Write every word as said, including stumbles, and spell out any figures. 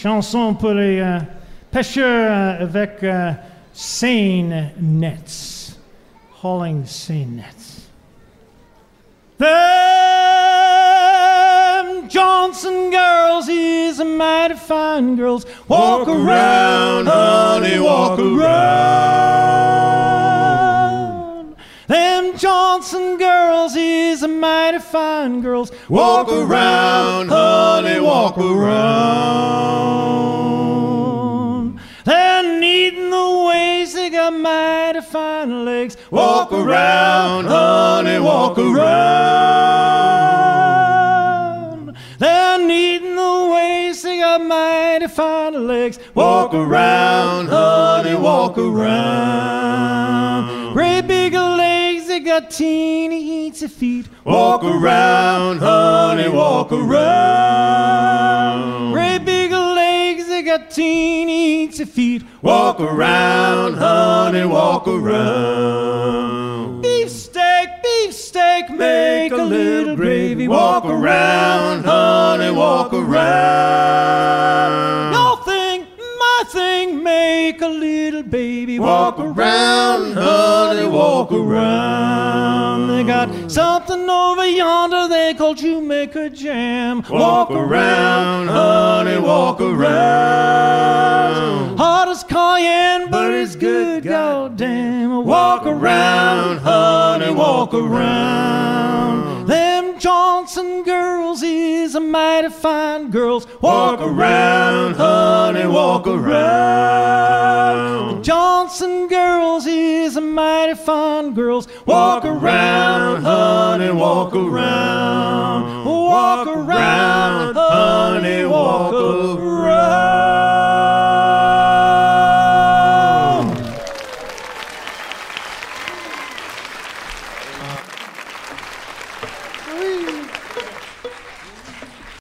Chanson pour les euh, pêcheurs euh, avec euh, seine nets. Hauling seine nets. Them Johnson girls is a mighty fine girls. Walk, walk around, honey, walk around. Them Johnson girls is a mighty fine girls. Walk around, honey, walk around. They're neat in the waist, they got mighty fine legs. Walk around, honey, walk around. They're neat in the waist, they got mighty fine legs. Walk around, honey, walk around. Great big legs, they got teeny eensy feet. Walk around, honey, walk around. Great big legs, they got teeny eensy feet. Walk around, honey, walk around. Beefsteak, beefsteak, make a little gravy. Walk around, honey, walk around. Your thing, my thing, make a little baby. Walk around, honey, walk around. They got something over yonder they call Jamaica jam. Walk around, honey, walk around. Hot as cayenne, but it's good, goddamn. Walk around, honey, walk around. Them Johnson girls is a mighty fine girls. Walk around, honey, walk around. The Johnson girls is a mighty fine girls. Walk around, honey, walk around. Walk around, honey, walk around.